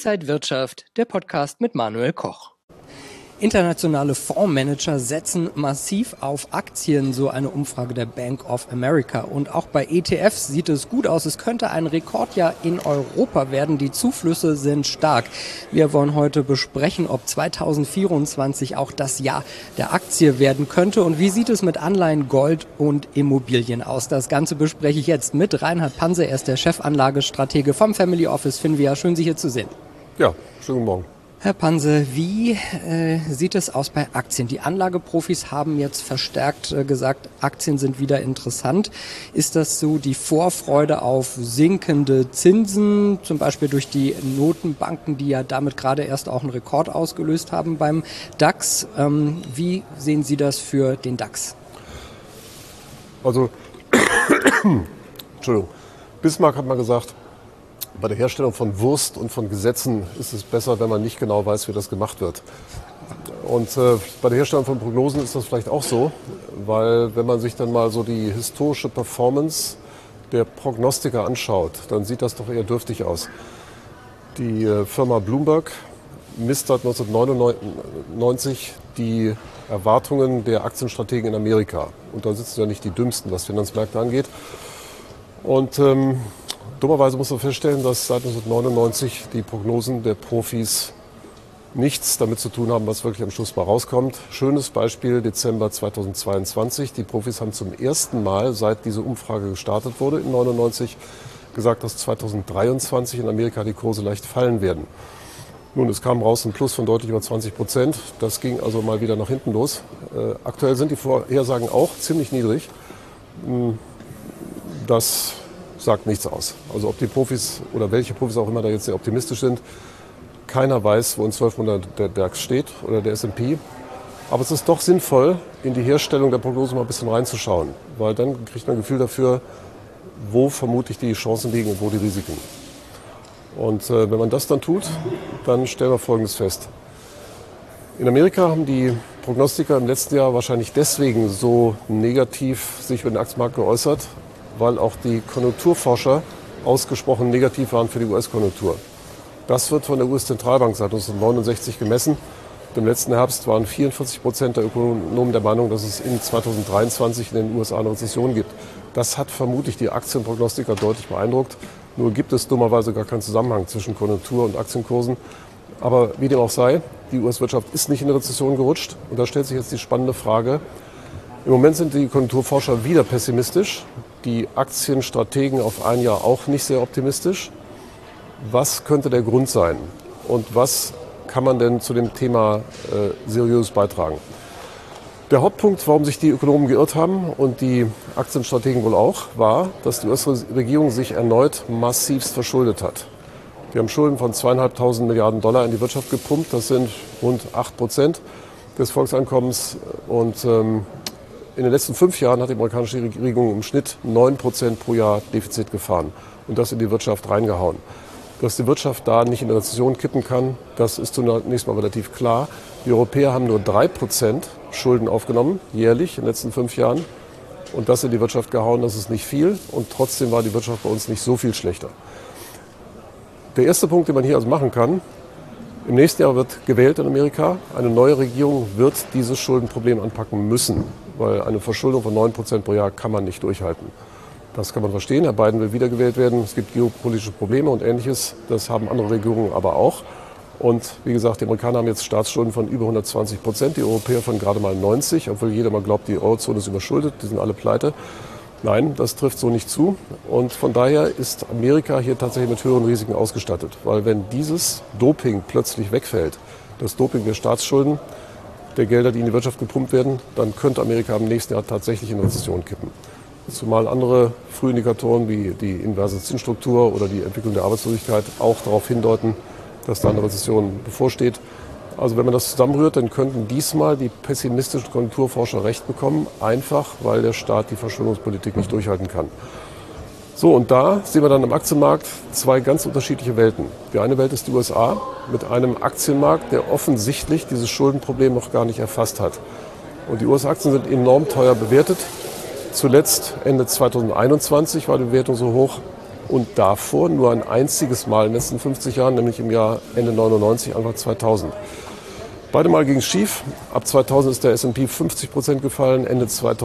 Inside Wirtschaft, der Podcast mit Manuel Koch. Internationale Fondsmanager setzen massiv auf Aktien, so eine Umfrage der Bank of America. Und auch bei ETFs sieht es gut aus. Es könnte ein Rekordjahr in Europa werden. Die Zuflüsse sind stark. Wir wollen heute besprechen, ob 2024 auch das Jahr der Aktie werden könnte. Und wie sieht es mit Anleihen, Gold und Immobilien aus? Das Ganze bespreche ich jetzt mit Reinhard Panse. Er ist der Chefanlagestratege vom Family Office Finvia. Schön, Sie hier zu sehen. Ja, schönen guten Morgen. Herr Panse, wie sieht es aus bei Aktien? Die Anlageprofis haben jetzt verstärkt gesagt, Aktien sind wieder interessant. Ist das so die Vorfreude auf sinkende Zinsen, zum Beispiel durch die Notenbanken, die ja damit gerade erst auch einen Rekord ausgelöst haben beim DAX? Wie sehen Sie das für den DAX? Also, Entschuldigung, Bismarck hat mal gesagt, bei der Herstellung von Wurst und von Gesetzen ist es besser, wenn man nicht genau weiß, wie das gemacht wird. Und bei der Herstellung von Prognosen ist das vielleicht auch so, weil wenn man sich dann mal so die historische Performance der Prognostiker anschaut, dann sieht das doch eher dürftig aus. Die Firma Bloomberg misst seit 1999 die Erwartungen der Aktienstrategen in Amerika. Und da sitzen ja nicht die Dümmsten, was Finanzmärkte angeht. Und dummerweise muss man feststellen, dass seit 1999 die Prognosen der Profis nichts damit zu tun haben, was wirklich am Schluss mal rauskommt. Schönes Beispiel, Dezember 2022. Die Profis haben zum ersten Mal, seit diese Umfrage gestartet wurde in 1999, gesagt, dass 2023 in Amerika die Kurse leicht fallen werden. Nun, es kam raus ein Plus von deutlich über 20%. Das ging also mal wieder nach hinten los. Aktuell sind die Vorhersagen auch ziemlich niedrig. Das sagt nichts aus. Also ob die Profis oder welche Profis auch immer da jetzt sehr optimistisch sind, keiner weiß, wo in 12 Monaten der DAX steht oder der S&P. Aber es ist doch sinnvoll, in die Herstellung der Prognose mal ein bisschen reinzuschauen, weil dann kriegt man ein Gefühl dafür, wo vermutlich die Chancen liegen und wo die Risiken. Und wenn man das dann tut, dann stellen wir Folgendes fest. In Amerika haben die Prognostiker im letzten Jahr wahrscheinlich deswegen so negativ sich über den Aktienmarkt geäußert, weil auch die Konjunkturforscher ausgesprochen negativ waren für die US-Konjunktur. Das wird von der US-Zentralbank seit 1969 gemessen. Im letzten Herbst waren 44% der Ökonomen der Meinung, dass es in 2023 in den USA eine Rezession gibt. Das hat vermutlich die Aktienprognostiker deutlich beeindruckt. Nur gibt es dummerweise gar keinen Zusammenhang zwischen Konjunktur und Aktienkursen. Aber wie dem auch sei, die US-Wirtschaft ist nicht in eine Rezession gerutscht. Und da stellt sich jetzt die spannende Frage. Im Moment sind die Konjunkturforscher wieder pessimistisch. Die Aktienstrategen auf ein Jahr auch nicht sehr optimistisch. Was könnte der Grund sein? Und was kann man denn zu dem Thema seriös beitragen? Der Hauptpunkt, warum sich die Ökonomen geirrt haben und die Aktienstrategen wohl auch, war, dass die US-Regierung sich erneut massivst verschuldet hat. Die haben Schulden von 2.500 Milliarden Dollar in die Wirtschaft gepumpt. Das sind rund 8% des Volkseinkommens. Und in den letzten 5 Jahren hat die amerikanische Regierung im Schnitt 9% pro Jahr Defizit gefahren und das in die Wirtschaft reingehauen. Dass die Wirtschaft da nicht in eine Rezession kippen kann, das ist zunächst mal relativ klar. Die Europäer haben nur 3% Schulden aufgenommen, jährlich in den letzten 5 Jahren. Und das in die Wirtschaft gehauen, das ist nicht viel. Und trotzdem war die Wirtschaft bei uns nicht so viel schlechter. Der erste Punkt, den man hier also machen kann: Im nächsten Jahr wird gewählt in Amerika. Eine neue Regierung wird dieses Schuldenproblem anpacken müssen, weil eine Verschuldung von 9% pro Jahr kann man nicht durchhalten. Das kann man verstehen. Herr Biden will wiedergewählt werden. Es gibt geopolitische Probleme und Ähnliches. Das haben andere Regierungen aber auch. Und wie gesagt, die Amerikaner haben jetzt Staatsschulden von über 120%, die Europäer von gerade mal 90%, obwohl jeder mal glaubt, die Eurozone ist überschuldet, die sind alle pleite. Nein, das trifft so nicht zu. Und von daher ist Amerika hier tatsächlich mit höheren Risiken ausgestattet. Weil wenn dieses Doping plötzlich wegfällt, das Doping der Staatsschulden, der Gelder, die in die Wirtschaft gepumpt werden, dann könnte Amerika im nächsten Jahr tatsächlich in Rezession kippen. Zumal andere Frühindikatoren wie die inverse Zinsstruktur oder die Entwicklung der Arbeitslosigkeit auch darauf hindeuten, dass da eine Rezession bevorsteht. Also wenn man das zusammenrührt, dann könnten diesmal die pessimistischen Konjunkturforscher recht bekommen, einfach weil der Staat die Verschuldungspolitik nicht durchhalten kann. So, und da sehen wir dann im Aktienmarkt 2 ganz unterschiedliche Welten. Die eine Welt ist die USA mit einem Aktienmarkt, der offensichtlich dieses Schuldenproblem noch gar nicht erfasst hat. Und die US-Aktien sind enorm teuer bewertet. Zuletzt Ende 2021 war die Bewertung so hoch und davor nur ein einziges Mal in den letzten 50 Jahren, nämlich im Jahr Ende 99, Anfang 2000. Beide Mal ging es schief. Ab 2000 ist der S&P 50% gefallen. Ende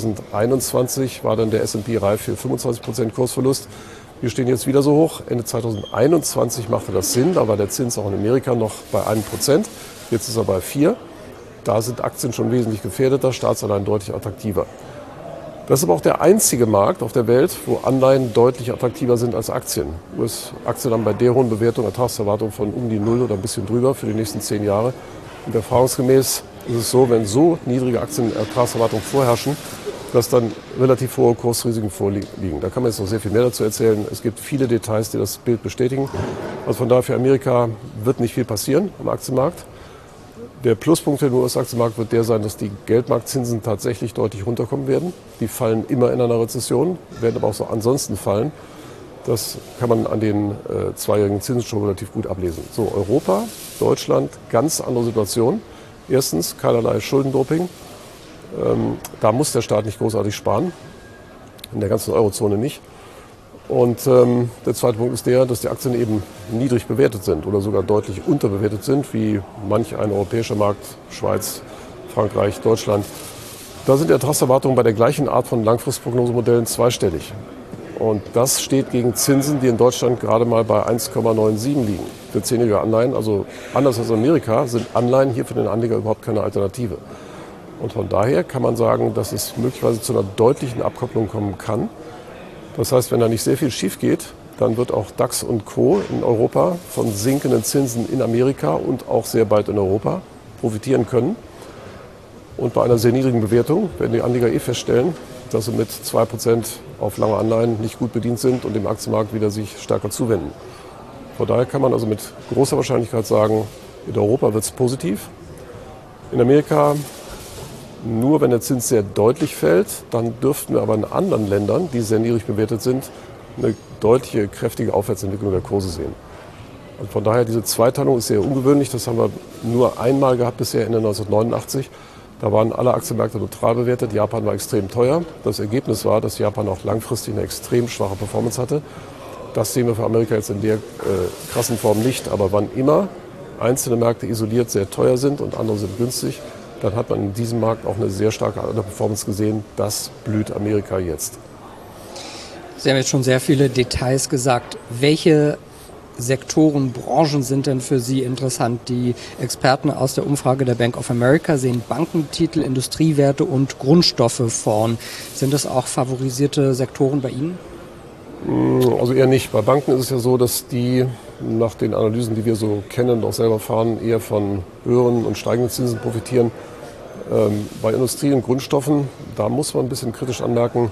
2021 war dann der S&P reif für 25% Kursverlust. Wir stehen jetzt wieder so hoch. Ende 2021 machte das Sinn. Da war der Zins auch in Amerika noch bei 1%. Jetzt ist er bei 4%. Da sind Aktien schon wesentlich gefährdeter, Staatsanleihen deutlich attraktiver. Das ist aber auch der einzige Markt auf der Welt, wo Anleihen deutlich attraktiver sind als Aktien. US-Aktien haben bei der hohen Bewertung Ertragserwartung von um die 0 oder ein bisschen drüber für die nächsten 10 Jahre. Und erfahrungsgemäß ist es so, wenn so niedrige Aktienertragserwartungen vorherrschen, dass dann relativ hohe Kursrisiken vorliegen. Da kann man jetzt noch sehr viel mehr dazu erzählen. Es gibt viele Details, die das Bild bestätigen. Also von daher für Amerika wird nicht viel passieren am Aktienmarkt. Der Pluspunkt für den US-Aktienmarkt wird der sein, dass die Geldmarktzinsen tatsächlich deutlich runterkommen werden. Die fallen immer in einer Rezession, werden aber auch so ansonsten fallen. Das kann man an den zweijährigen Zinsen schon relativ gut ablesen. So, Europa, Deutschland, ganz andere Situation. Erstens, keinerlei Schuldendoping. Da muss der Staat nicht großartig sparen, in der ganzen Eurozone nicht. Und der zweite Punkt ist der, dass die Aktien eben niedrig bewertet sind oder sogar deutlich unterbewertet sind, wie manch ein europäischer Markt, Schweiz, Frankreich, Deutschland. Da sind die Ertragserwartungen bei der gleichen Art von Langfristprognosemodellen zweistellig. Und das steht gegen Zinsen, die in Deutschland gerade mal bei 1,97 liegen für 10-jährige Anleihen. Also anders als in Amerika sind Anleihen hier für den Anleger überhaupt keine Alternative. Und von daher kann man sagen, dass es möglicherweise zu einer deutlichen Abkopplung kommen kann. Das heißt, wenn da nicht sehr viel schief geht, dann wird auch DAX und Co. in Europa von sinkenden Zinsen in Amerika und auch sehr bald in Europa profitieren können. Und bei einer sehr niedrigen Bewertung werden die Anleger feststellen, dass sie mit 2% auf lange Anleihen nicht gut bedient sind und dem Aktienmarkt wieder sich stärker zuwenden. Von daher kann man also mit großer Wahrscheinlichkeit sagen, in Europa wird es positiv. In Amerika nur, wenn der Zins sehr deutlich fällt, dann dürften wir aber in anderen Ländern, die sehr niedrig bewertet sind, eine deutliche, kräftige Aufwärtsentwicklung der Kurse sehen. Und von daher, diese Zweiteilung ist sehr ungewöhnlich. Das haben wir nur einmal gehabt bisher, Ende 1989. Da waren alle Aktienmärkte neutral bewertet. Japan war extrem teuer. Das Ergebnis war, dass Japan auch langfristig eine extrem schwache Performance hatte. Das sehen wir für Amerika jetzt in der krassen Form nicht. Aber wann immer einzelne Märkte isoliert sehr teuer sind und andere sind günstig, dann hat man in diesem Markt auch eine sehr starke Performance gesehen. Das blüht Amerika jetzt. Sie haben jetzt schon sehr viele Details gesagt. Welche Sektoren, Branchen sind denn für Sie interessant? Die Experten aus der Umfrage der Bank of America sehen Bankentitel, Industriewerte und Grundstoffe vorn. Sind das auch favorisierte Sektoren bei Ihnen? Also eher nicht. Bei Banken ist es ja so, dass die nach den Analysen, die wir so kennen und auch selber fahren, eher von höheren und steigenden Zinsen profitieren. Bei Industrie und Grundstoffen, da muss man ein bisschen kritisch anmerken,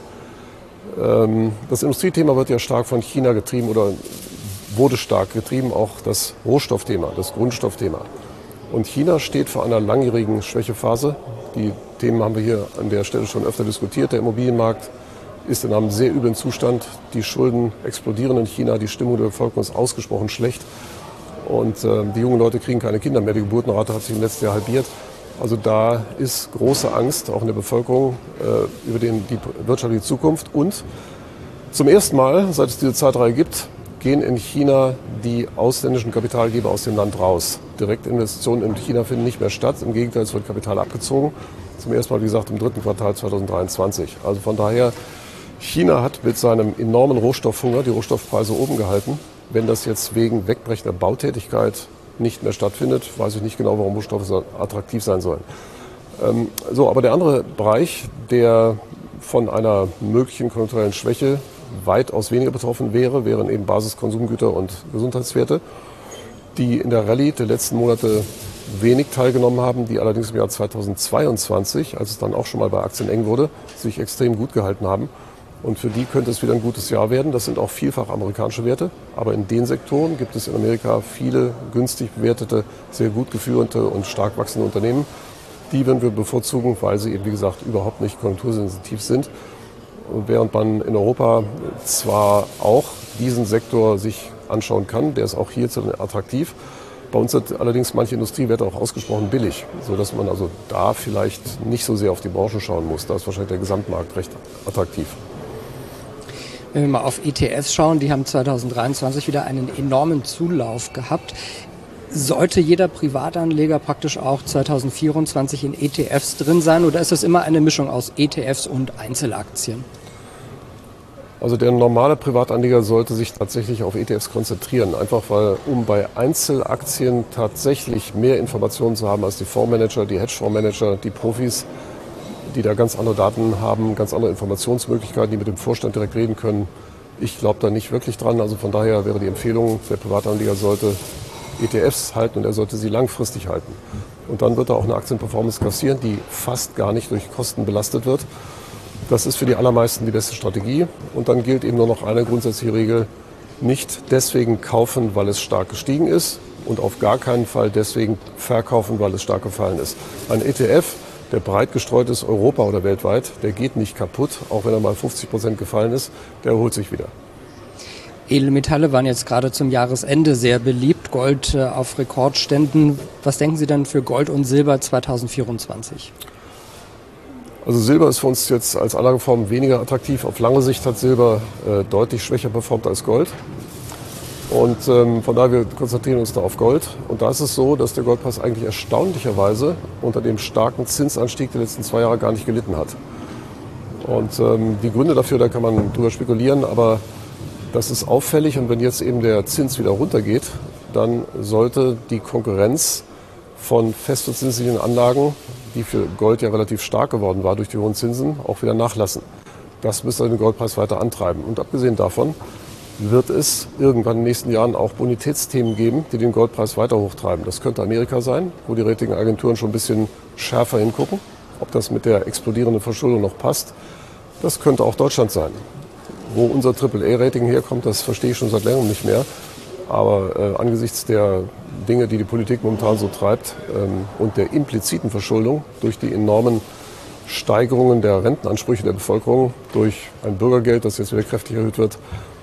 das Industriethema wird ja stark von China getrieben oder wurde stark getrieben, auch das Rohstoffthema, das Grundstoffthema. Und China steht vor einer langjährigen Schwächephase. Die Themen haben wir hier an der Stelle schon öfter diskutiert. Der Immobilienmarkt ist in einem sehr üblen Zustand. Die Schulden explodieren in China, die Stimmung der Bevölkerung ist ausgesprochen schlecht. Und die jungen Leute kriegen keine Kinder mehr. Die Geburtenrate hat sich im letzten Jahr halbiert. Also da ist große Angst, auch in der Bevölkerung, über die wirtschaftliche Zukunft. Und zum ersten Mal, seit es diese Zeitreihe gibt, gehen in China die ausländischen Kapitalgeber aus dem Land raus. Direktinvestitionen in China finden nicht mehr statt. Im Gegenteil, es wird Kapital abgezogen. Zum ersten Mal, wie gesagt, im dritten Quartal 2023. Also von daher, China hat mit seinem enormen Rohstoffhunger die Rohstoffpreise oben gehalten. Wenn das jetzt wegen wegbrechender Bautätigkeit nicht mehr stattfindet, weiß ich nicht genau, warum Rohstoffe so attraktiv sein sollen. Aber der andere Bereich, der von einer möglichen konjunkturellen Schwäche weitaus weniger betroffen wären eben Basiskonsumgüter und Gesundheitswerte, die in der Rallye der letzten Monate wenig teilgenommen haben, die allerdings im Jahr 2022, als es dann auch schon mal bei Aktien eng wurde, sich extrem gut gehalten haben. Und für die könnte es wieder ein gutes Jahr werden. Das sind auch vielfach amerikanische Werte. Aber in den Sektoren gibt es in Amerika viele günstig bewertete, sehr gut geführte und stark wachsende Unternehmen. Die würden wir bevorzugen, weil sie eben, wie gesagt, überhaupt nicht konjunktursensitiv sind. Und während man in Europa zwar auch diesen Sektor sich anschauen kann, der ist auch hierzulande attraktiv. Bei uns sind allerdings manche Industriewerte auch ausgesprochen billig, sodass man also da vielleicht nicht so sehr auf die Branchen schauen muss. Da ist wahrscheinlich der Gesamtmarkt recht attraktiv. Wenn wir mal auf ETFs schauen, die haben 2023 wieder einen enormen Zulauf gehabt. Sollte jeder Privatanleger praktisch auch 2024 in ETFs drin sein oder ist das immer eine Mischung aus ETFs und Einzelaktien? Also der normale Privatanleger sollte sich tatsächlich auf ETFs konzentrieren, einfach weil, um bei Einzelaktien tatsächlich mehr Informationen zu haben als die Fondsmanager, die Hedgefondsmanager, die Profis, die da ganz andere Daten haben, ganz andere Informationsmöglichkeiten, die mit dem Vorstand direkt reden können. Ich glaube da nicht wirklich dran. Also von daher wäre die Empfehlung, der Privatanleger sollte ETFs halten und er sollte sie langfristig halten. Und dann wird er auch eine Aktienperformance kassieren, die fast gar nicht durch Kosten belastet wird. Das ist für die allermeisten die beste Strategie. Und dann gilt eben nur noch eine grundsätzliche Regel: nicht deswegen kaufen, weil es stark gestiegen ist und auf gar keinen Fall deswegen verkaufen, weil es stark gefallen ist. Ein ETF, der breit gestreut ist, Europa oder weltweit, der geht nicht kaputt, auch wenn er mal 50% gefallen ist, der erholt sich wieder. Edelmetalle waren jetzt gerade zum Jahresende sehr beliebt, Gold auf Rekordständen. Was denken Sie denn für Gold und Silber 2024? Also Silber ist für uns jetzt als Anlageform weniger attraktiv. Auf lange Sicht hat Silber deutlich schwächer performt als Gold. Und von daher, wir konzentrieren uns da auf Gold. Und da ist es so, dass der Goldpreis eigentlich erstaunlicherweise unter dem starken Zinsanstieg der letzten 2 Jahre gar nicht gelitten hat. Und die Gründe dafür, da kann man drüber spekulieren, aber das ist auffällig. Und wenn jetzt eben der Zins wieder runtergeht, dann sollte die Konkurrenz von festverzinslichen Anlagen, die für Gold ja relativ stark geworden war durch die hohen Zinsen, auch wieder nachlassen. Das müsste den Goldpreis weiter antreiben. Und abgesehen davon wird es irgendwann in den nächsten Jahren auch Bonitätsthemen geben, die den Goldpreis weiter hochtreiben. Das könnte Amerika sein, wo die Ratingagenturen schon ein bisschen schärfer hingucken, ob das mit der explodierenden Verschuldung noch passt. Das könnte auch Deutschland sein. Wo unser AAA-Rating herkommt, das verstehe ich schon seit längerem nicht mehr. Aber angesichts der Dinge, die die Politik momentan so treibt und der impliziten Verschuldung durch die enormen Steigerungen der Rentenansprüche der Bevölkerung, durch ein Bürgergeld, das jetzt wieder kräftig erhöht wird,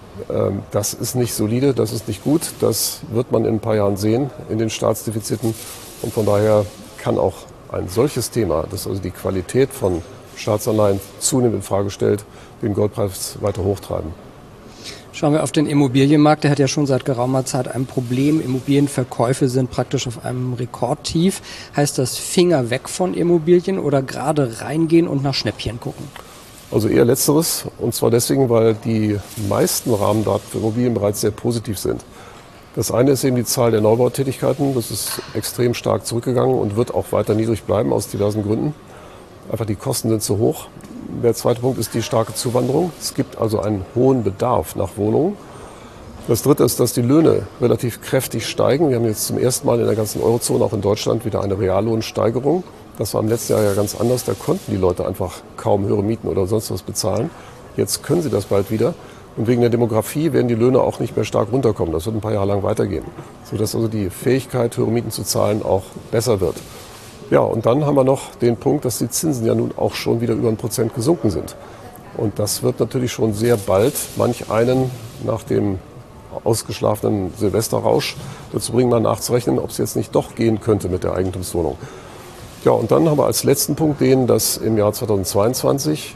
das ist nicht solide, das ist nicht gut. Das wird man in ein paar Jahren sehen in den Staatsdefiziten. Und von daher kann auch ein solches Thema, das also die Qualität von Staatsanleihen zunehmend in Frage stellt, den Goldpreis weiter hochtreiben. Schauen wir auf den Immobilienmarkt. Der hat ja schon seit geraumer Zeit ein Problem. Immobilienverkäufe sind praktisch auf einem Rekordtief. Heißt das Finger weg von Immobilien oder gerade reingehen und nach Schnäppchen gucken? Also eher Letzteres. Und zwar deswegen, weil die meisten Rahmendaten für Immobilien bereits sehr positiv sind. Das eine ist eben die Zahl der Neubautätigkeiten. Das ist extrem stark zurückgegangen und wird auch weiter niedrig bleiben aus diversen Gründen. Einfach die Kosten sind zu hoch. Der zweite Punkt ist die starke Zuwanderung. Es gibt also einen hohen Bedarf nach Wohnungen. Das dritte ist, dass die Löhne relativ kräftig steigen. Wir haben jetzt zum ersten Mal in der ganzen Eurozone, auch in Deutschland, wieder eine Reallohnsteigerung. Das war im letzten Jahr ja ganz anders. Da konnten die Leute einfach kaum höhere Mieten oder sonst was bezahlen. Jetzt können sie das bald wieder. Und wegen der Demografie werden die Löhne auch nicht mehr stark runterkommen. Das wird ein paar Jahre lang weitergehen, sodass also die Fähigkeit, höhere Mieten zu zahlen, auch besser wird. Ja, und dann haben wir noch den Punkt, dass die Zinsen ja nun auch schon wieder über 1% gesunken sind. Und das wird natürlich schon sehr bald manch einen nach dem ausgeschlafenen Silvesterrausch dazu bringen, mal nachzurechnen, ob es jetzt nicht doch gehen könnte mit der Eigentumswohnung. Ja, und dann haben wir als letzten Punkt den, dass im Jahr 2022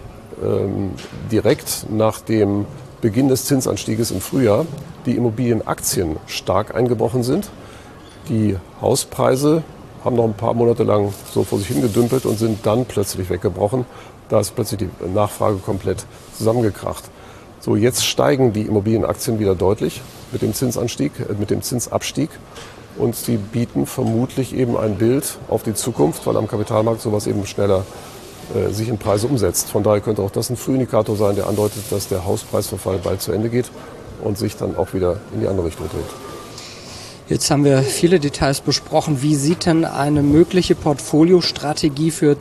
direkt nach dem Beginn des Zinsanstieges im Frühjahr die Immobilienaktien stark eingebrochen sind. Die Hauspreise haben noch ein paar Monate lang so vor sich hingedümpelt und sind dann plötzlich weggebrochen. Da ist plötzlich die Nachfrage komplett zusammengekracht. So, jetzt steigen die Immobilienaktien wieder deutlich mit dem mit dem Zinsabstieg. Und sie bieten vermutlich eben ein Bild auf die Zukunft, weil am Kapitalmarkt sowas eben schneller sich in Preise umsetzt. Von daher könnte auch das ein Frühindikator sein, der andeutet, dass der Hauspreisverfall bald zu Ende geht und sich dann auch wieder in die andere Richtung dreht. Jetzt haben wir viele Details besprochen. Wie sieht denn eine mögliche Portfoliostrategie für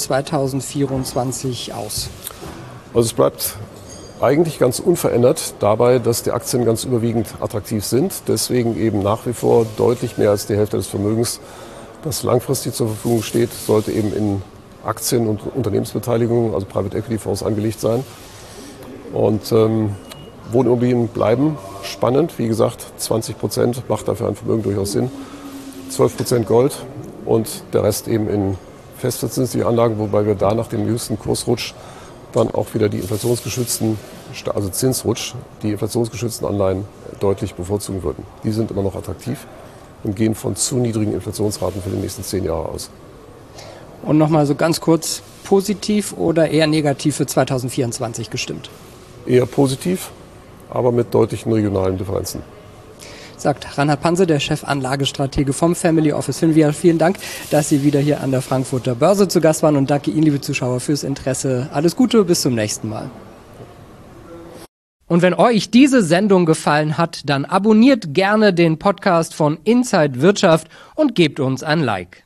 2024 aus? Also es bleibt eigentlich ganz unverändert dabei, dass die Aktien ganz überwiegend attraktiv sind. Deswegen eben nach wie vor deutlich mehr als die Hälfte des Vermögens, das langfristig zur Verfügung steht, sollte eben in Aktien und Unternehmensbeteiligungen, also Private Equity Fonds, angelegt sein. Und Wohnimmobilien bleiben spannend. Wie gesagt, 20% macht dafür ein Vermögen durchaus Sinn. 12% Gold und der Rest eben in festverzinsliche Anlagen, wobei wir da nach dem jüngsten Kursrutsch dann auch wieder die inflationsgeschützten, also Zinsrutsch, die inflationsgeschützten Anleihen deutlich bevorzugen würden. Die sind immer noch attraktiv und gehen von zu niedrigen Inflationsraten für die nächsten 10 Jahre aus. Und nochmal so ganz kurz, positiv oder eher negativ für 2024 gestimmt? Eher positiv, aber mit deutlichen regionalen Differenzen. Sagt Reinhard Panse, der Chefanlagestratege vom Family Office. Vielen Dank, dass Sie wieder hier an der Frankfurter Börse zu Gast waren und danke Ihnen, liebe Zuschauer, fürs Interesse. Alles Gute, bis zum nächsten Mal. Und wenn euch diese Sendung gefallen hat, dann abonniert gerne den Podcast von Inside Wirtschaft und gebt uns ein Like.